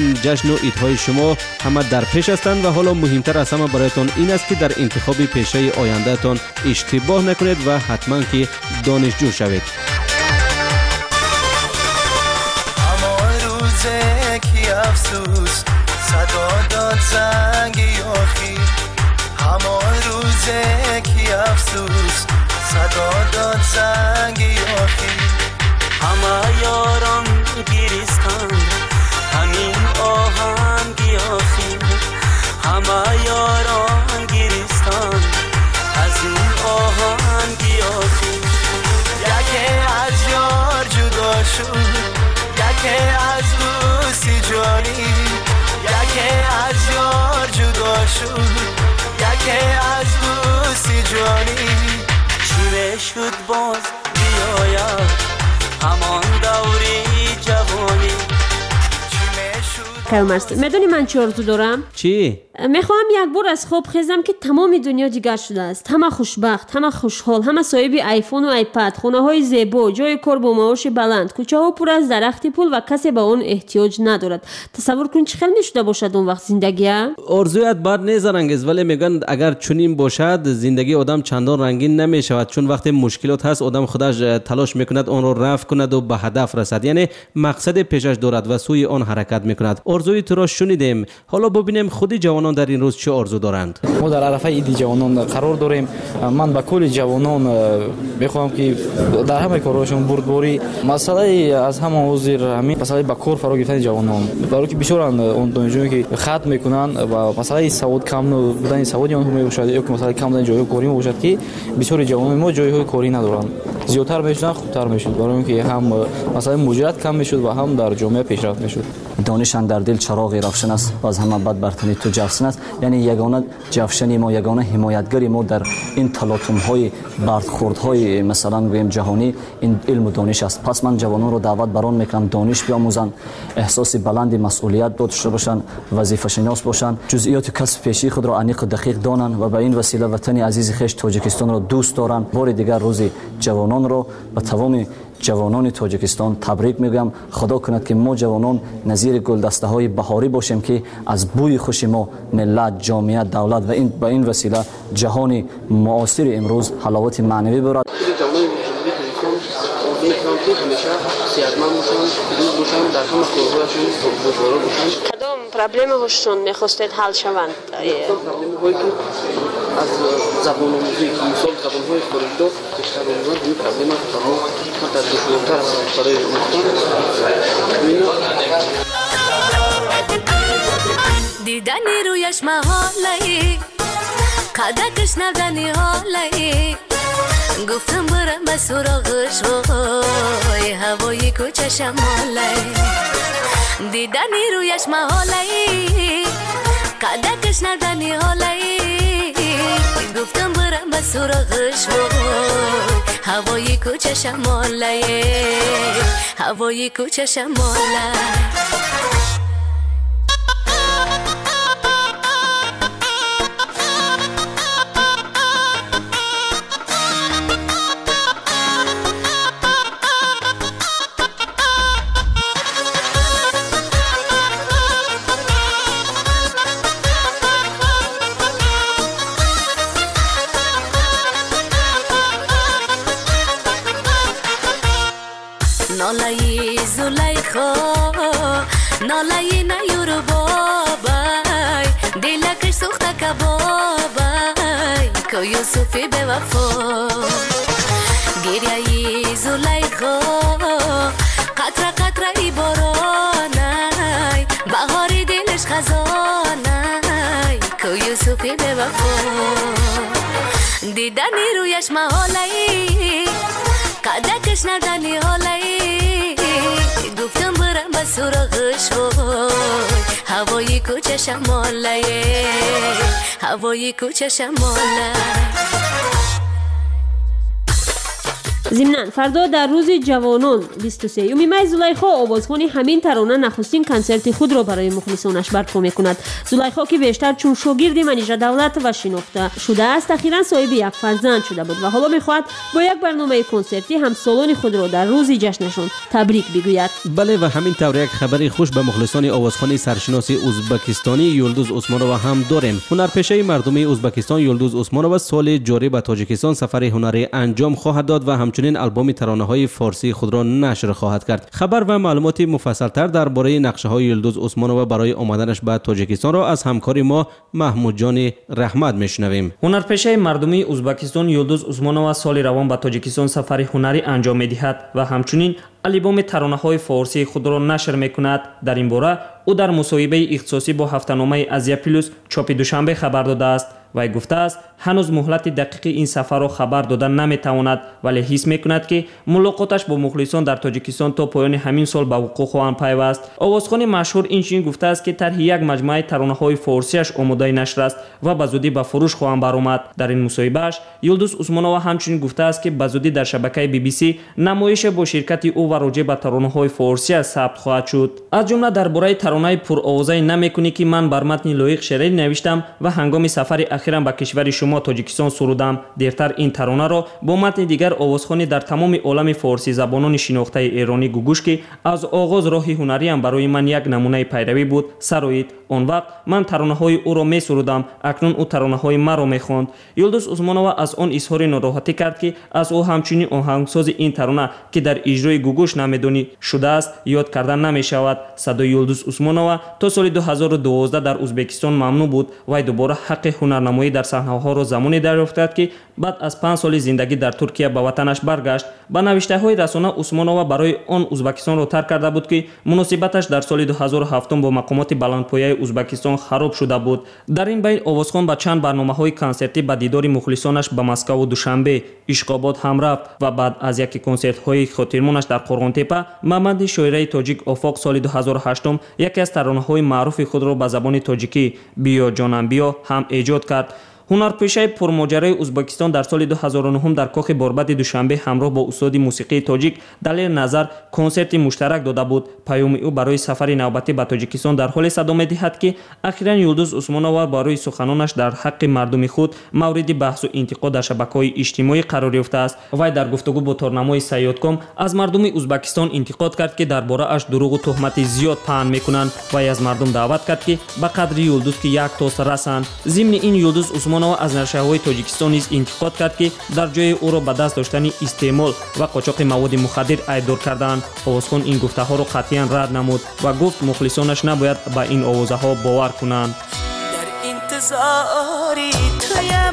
این جشن و عیدهای شما همه در پیش هستند و حالا مهمتر از همه برایتان این است که در انتخاب پیشه آیندهتان اشتباه نکنید و حتما که دانشجو شوید. افسوس صدا داد زنگ آخیر همان روزه کی افسوس صدا داد زنگ آخیر همه یاران گریستان همین آهنگی آخیر همه یاران گریستان از این آهنگی آخیر یکی از یار جدا شد یکی از دوستی جانی یکی از یار جدا شد یکی از دوستی جانی چی میشد باز بیاید همان دوری جوانی میدونی من چه آرزو دارم؟ چی؟ میخواهم یک بار از خواب خیزم که تمام دنیا جگر شده است، همه خوشبخت، همه خوشحال، همه صاحب آیفون و آیپد، خونه های زیبا، جای کار با معاش بلند، کوچه ها پر از درخت پول و کسی به اون احتیاج ندارد. تصور کن چه خیلی میشده باشد اون وقت زندگی. آرزویت بد نیست رنگیز، ولی میگن اگر چنین باشد زندگی آدم چندان رنگین نمیشود، چون وقتی مشکلات هست آدم خودش تلاش میکند آن را رفع کند و به هدف رسد، یعنی مقصد پیشش دارد و سوی آن حرکت میکند. آرزوی تو را شنیدیم، حالا ببینیم خودی جوانان در این روز چه آرزو دارند. ما در عرفه عید جوانان قرار داریم. من با کل جوانان میخوام که در همه کارهاشون بردباری مسئله از همه حاضر همین مسئله با کار فرا گرفتن جوانان، برای که بسیارن اون دانشجویی که خط میکنن و مسئله سواد کم بودن سوادی آنها میباشد یا که مسئله کم بودن جای کاری میباشد که بسیار جوانان ما جای کاری ندارن، زیادتر میشدن خوبتر میشد، برای اینکه هم مسئله مجرد کم میشد و هم در جامعه پیشرفت میشد. دانشان در دل چراغی روشن است و از همه بد برتری تو جوشن است، یعنی یگانه جوشنی ما، یگانه حمایتگری ما در این تلاطم های برخورد های مثلا گویم جهانی این علم و دانش است. پس من جوانان رو دعوت بران میکنم دانش بیاموزند، احساس بلند مسئولیت داشته باشند، وظیفه شناس باشند، جزئیات کسب پیشی خود را عمیق و دقیق دانند و به این وسیله وطن عزیز خویش تاجیکستان را دوست دارند. بار دیگر روز جوانان را و تمام جوانان تاجیکستان تبریک میگم. خدا کند که ما جوانان نظیر گلدسته های بهاری باشیم که از بوی خوش ما ملت، جامعه، دولت و این با این وسیله جهان معاصر امروز حلاوت معنوی برد. کدام پرابلم هاشون میخواستید حل شوند؟ پرابلم که از زبان آموزی که مثال زبان های خارجی بیشتر آموزن این پرابلم تا در دشوارتر است برای دیدنی رویش محاله قدکش نبدنی حاله گفتم برم به سراغش وای هوای کوچه شماله دیدنی رویش محاله قدکش نبدنی حاله گفتم برم به سراغش وای هوای کوچه شماله هوای کوچه شماله نالای زلیخا نالای نیورو بابای دلکش سوخته کبابای که یوسفی به وفا گریه زلیخا قطره قطره ای بارانای بهاری دلش خزانای که یوسفی به وفا دیدنی رویش محاله قدکش ندنی حاله گفتم برم به سراغش وای هوای کوچه شماله هوای کوچه شماله ضمناً فردا در روز جوانان 23 می زلیخا آوازخوان همین ترانه نخستین کنسرت خود را برای مخلصانش برپا میکند. زلیخا که بیشتر چون شاگرد منیژه دولت و شناخته شده است اخیراً صاحب یک فرزند شده بود و حالا میخواهد با یک برنامه کنسرتی همسالان خود را در روز جشنشان تبریک بگوید. بله و همین طور یک خبری خوش به مخلصان آوازخوانی سرشناس ازبکستانی یلدوز عثمانووا هم داریم. هنرپیشه مردمی ازبکستان یلدوز عثمانووا سال جاری به تاجیکستان سفر هنری انجام خواهد داد و همچنین آلبوم ترانه‌های فارسی خود را نشر خواهد کرد. خبر و معلومات مفصل‌تر درباره نقشه‌های یلدوز عثمانووا برای آمدنش به تاجیکستان را از همکار ما محمود جان رحمت میشنویم. هنرپیشه مردمی ازبکستان یلدوز عثمانووا سال روان به تاجیکستان سفر هنری انجام می‌دهد و همچنین آلبوم ترانه‌های فارسی خود را نشر می‌کند. در این باره او در مصاحبه اختصاصی با هفته‌نامه آزیا پلوس چاپ دوشنبه خبر داده است. وی گفته است هنوز مهلت دقیق این سفر را خبر دادن نمی‌تواند ولی حس می‌کند که ملاقاتش با مخلصان در تاجیکستان تا پایان همین سال به وقوع خواهد پیوست. آوازخوان مشهور اینچنین گفته است که طرح یک مجموعه ترانه‌های فارسیش آماده نشر است و به زودی به فروش خواهد برآمد. در این مصاحبه‌اش یلدوز عثمانووا همچنین گفته است که به زودی در شبکه BBC نمایش با شرکت او و راجع به ترانه‌های فارسی ثبت خواهد شد. از جمله درباره ترانه پرآوازه نمی‌کنی که من بر متن لایق شعری نوشتم و هنگام سفر اخیرم به کشور شما تاجیکستان سرودم. دیرتر این ترانه را با متن دیگر آوازخوانی در تمام عالم فارسی زبانان شناخته ایرانی گوگوش که از آغاز راه هنری هم برای من یک نمونه پیروی بود سرایید. آن وقت من ترانه‌های او را می‌سرودم، اکنون او ترانه‌های مرا می‌خواند. یلدوز عثمانووا از آن اظهار ناراحتی کرد که از او همچنین آهنگساز این ترانه که در اجرای گوگوش نمیدونی شده است یاد کردن نمی‌شود. صدای یلدوز عثمانووا تا سال 2012 در ازبکستان ممنوع بود و دوباره حق هنرنمایی در صحنه‌ها را زمانی دریافت که بعد از 5 سال زندگی در ترکیه به وطنش برگشت. با نوشته‌های رسانه عثمانووا برای آن ازبکستان را ترک کرده بود که مناسبتش در سال 2007 با مقامات بلندپایه ازبکستان خراب شده بود. در این بین آوازخوان با چند برنامه‌های کنسرتی به دیدار مخلصانش به مسکو و دوشنبه اشقاباد هم رفت و بعد از یک کنسرت‌های خاطرمانش در قرغان‌تپه محمد شاعره تاجیک آفاق سال 2008 یکی از ترانه‌های معروف خود را به زبان تاجیکی بیا جانم بیا هم ایجاد کرد. هنرپیشه پرماجرای ازبکستان در سال 2009 در کاخ باربد دوشنبه همراه با استاد موسیقی تاجیک دلیل نظر کنسرت مشترک داده بود. پیام او برای سفر نوبتی به تاجیکستان در حال صدا می‌دهد که اخیراً یلدوز عثمانووا برای سخنانش در حق مردم خود مورد بحث و انتقاد در شبکه‌های اجتماعی قرار یافته است. وی در گفتگو با تارنمای سیادکام از مردم ازبکستان انتقاد کرد که درباره اش دروغ و تهمت زیاد پهن می‌کنند و از مردم دعوت کرد که به قدر یلدوز که یک تاس رسند. ضمن این یلدوز عثمانووا از نشریه‌های تاجیکستان نیز انتقاد کرد که در جای او را به دست داشتن استعمال و قاچاق مواد مخدر ایدار کردند. آوازخوان این گفته‌ها را قطعاً رد نمود و گفت مخلصانش نباید به این آوازها باور کنند. در انتظاری تویم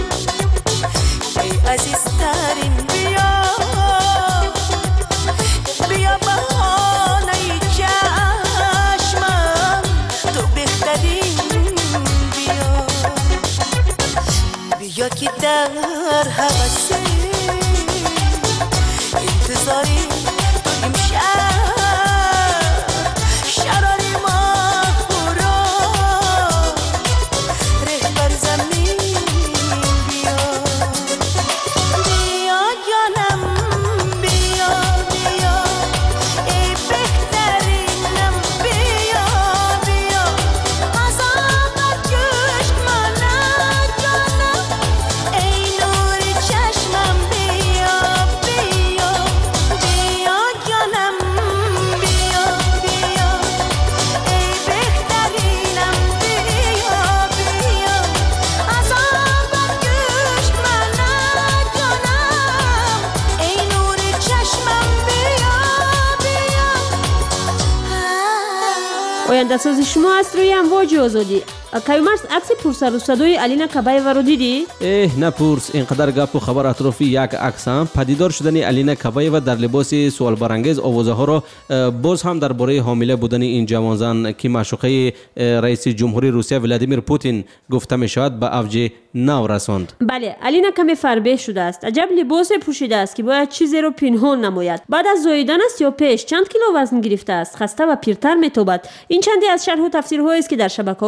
ای عزیزترین بیا بیا بهانه چشمم تو بهترین بیا که در هوس انتظاری تو امشب شراری ما خورا ره بر زمین بیا بیا جانم بیا بیا ای بهترینم بیا بیا ازم برکش منم جانم ای نور چشمم بیا بیا بیا جانم بیا بیا ای بهترینم بیا بیا ازم برکش منم جانم ای نور چشمم بیا بیا. آینده ساز شما است روی امواج آزادی. کیومرس عکس پرسر و صدای الینا کبایوا رو دیدی؟ نپرس، اینقدر گپ و خبر اطرافی یک عکس هم پدیدار شدن الینا کبایوا در لباس سوال برانگیز آوازه ها را باز هم درباره حامله بودن این جوانزن که معشوقه رئیس جمهوری روسیه ولادیمیر پوتین گفته می شود به اوج نو رساند. بله، الینا کمی فربه شده است. عجب لباس پوشیده است که باید چیزی رو پنهان نماید. بعد از زاییدن است یا پیش چند کیلو وزن گرفته است. خسته و پیرتر میتابد. این چندی از شرح و تفسیرهایی است که در شبکه‌های اجتماعی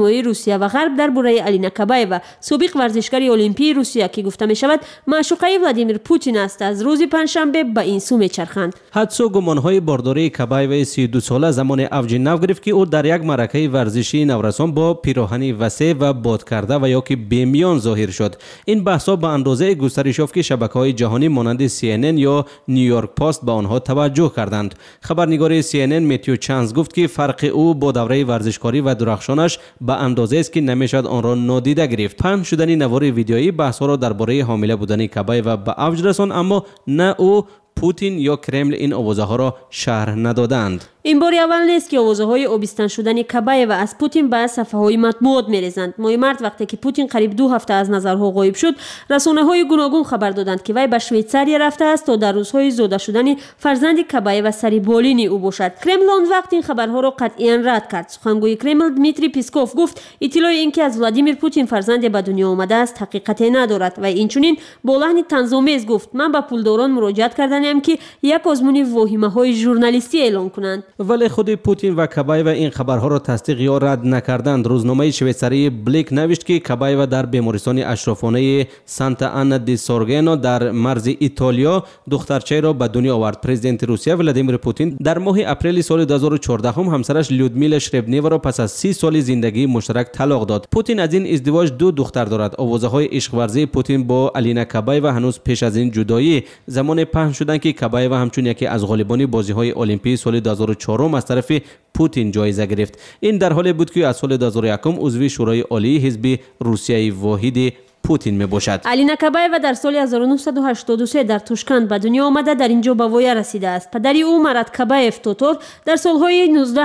رسانه‌های روسیه و غرب درباره الینا کابایوا سابق ورزشکار المپی روسیه که گفته می شود معشوقه ولادیمیر پوتین است از روز پنجشنبه به این سو میچرخند. حدس و گمان‌های بارداری کابایوا 32 ساله زمان اوج نو گرفت که او در یک معرکه ورزشی نورسان با پیراهنی وسیع و باد کرده و یا که بیمیان ظاهر شد. این بحث‌ها به اندازه گسترش یافت که شبکه‌های جهانی مانند CNN یا نیویورک پست به آنها توجه کردند. خبرنگار CNN متیو چانز گفت که فرق او با دوره ورزشکاری و درخشانش به اندازه است که نمیشد آن را نادیده گرفت. پخش شدن نوار ویدیویی بحث‌ها را درباره حامله بودن کابایوا به اوج رساند، اما نه او، پوتین یا کرمل این آوازه‌ها را شرح ندادند. این بار اول نیست که آوازه‌های آبستن شدن کابایوا از پوتین به صفحه‌های مطبوعات می‌ریزند. ماه مارس وقتی که پوتین قریب 2 هفته از نظرها غایب شد، رسانه‌های گوناگون خبر دادند که وی به شویتزاریا رفته است تا در روزهای زاده شدن فرزند کابایوا سری بالین او باشد. کرمل آن وقت این خبرها را قطعاً رد کرد. سخنگوی کرمل دمیتری پیسکوف گفت اطلاع اینکه از ولادیمیر پوتین فرزند به دنیا آمده است حقیقتی ندارد و اینچنین با لحن طنزآمیز گفت من به پولداران مراجعه کردم که یک آزمون واهمه‌های ژورنالیستی اعلام کنند. ولی خود پوتین و کابایوا این خبرها را تصدیق یا رد نکردند. روزنامه شویتزاری بلیک نوشت که کابایوا در بیمارستان اشرافانه سانتا آنا دی سورگنو در مرز ایتالیا دخترچه را به دنیا آورد. پرزیدنت روسیه ولادیمیر پوتین در ماه اپریل سال 2014 همسرش لیودمیلا شربنیوا را پس از 30 سال زندگی مشترک طلاق داد. پوتین از این ازدواج 2 دختر دارد. آوازه‌های عشق ورزی پوتین با الینا کابایوا هنوز پیش از این جدایی زمان پخش شدند که کابایوا همچون یکی از غالبان بازی‌های المپی سال 2004 از طرف پوتین جایزه گرفت. این در حالی بود که از سال 2001 عضو شورای عالی حزب روسیه واحد پوتین می باشد. الینا کابایوا در سال 1983 در توشکند به دنیا آمده در اینجا به وای رسیده است. پدری او مراد کابایف توتور در سالهای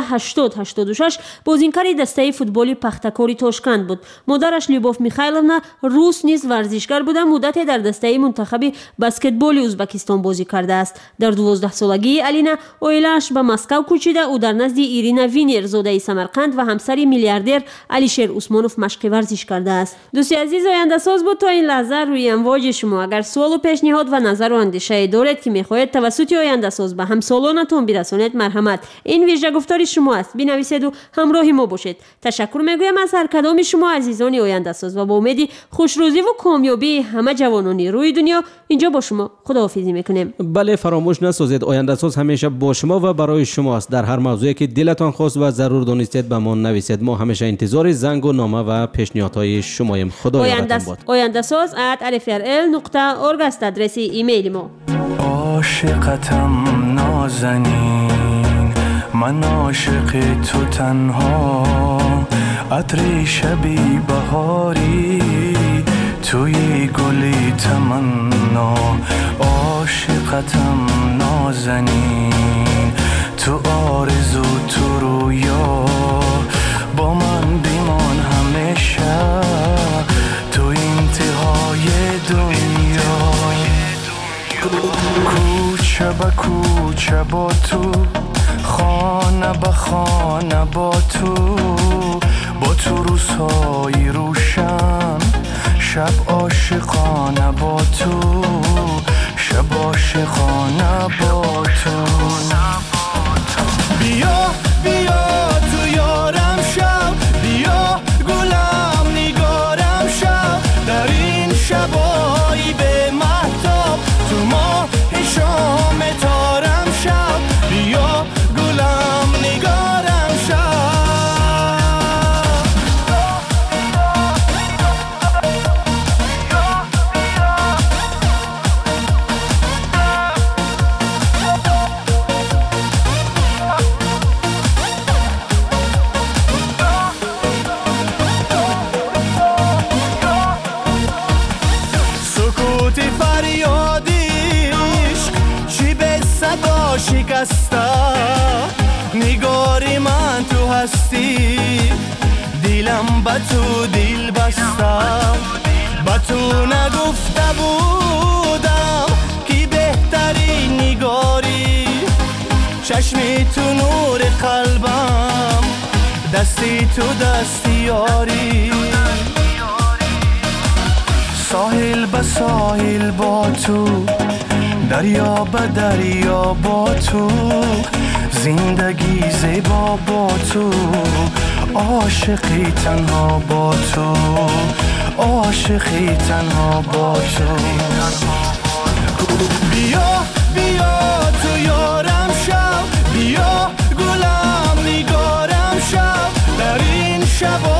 1980-86 بازیکن دسته فوتبال پختکاری توشکند بود. مادرش لیوبوف میخایلونا روس نیز ورزشکار بود. مدتی در دسته منتخب بسکتبال ازبکستان بازی کرده است. در 12 سالگی الینا اویلش به مسکو کوچیده. او در نزد ایرینا وینر زاده سمرقند و همسر میلیاردر علیشیر عثمانوف مشق ورزش کرده است. دوستی عزیز، آینده ساز بود تا این لحظه روی امواج شما. اگر سوال و پیشنهاد و نظر و اندیشه دارید که میخواهید توسط آینده ساز به همسالانتون برسانید، مرحمت این ویژه گفتاری شما است. بنویسید و همراه ما باشید. تشکر میگویم از هر کدام شما عزیزان آینده ساز و با امید خوشروزی و کامیابی همه جوانان روی دنیا اینجا با شما خداحافظی میکنیم. بله، فراموش نسازید آینده ساز همیشه با شما و برای شماست. در هر موضوعی که دلتان خواست و ضرور دانستید به ما نویسید. ما همیشه انتظار زنگ و نامه و پیشنهادهای شماییم. خدا یارتان باد. آینده ساز @alifrl.org است آدرس ایمیل ما. عاشقتم نازنین، من عاشق تو تنها، عطر شبی بهاری توی گلی تمنا. عاشقتم نازنین، تو آرزو تو رویا، با من بیمان همیشه تو انتهای دنیا. کوچه به کوچه با تو، خانه به خانه با تو روزهای روشن، شب عاشقانه با تو، شب عاشقانه با تو. بیا بیا تو یارم شب، بیا گلم نگارم شب، در این شبایی به مهتاب تو ماه شام تارم شب، بیا گلم نگارم شب. شکسته نگاری من تو هستی، دلم به تو دل بسته، به تو نگفته بودم که بهتری نگاری، چشمی تو نور قلبم، دستی تو دستی یاری، ساحل به ساحل با تو، دریا به دریا با تو، زندگی زیبا با تو، عاشقی تنها با تو عاشقی تنها با تو بیا بیا تو یارم شو بیا گلم نگارم شو در این شب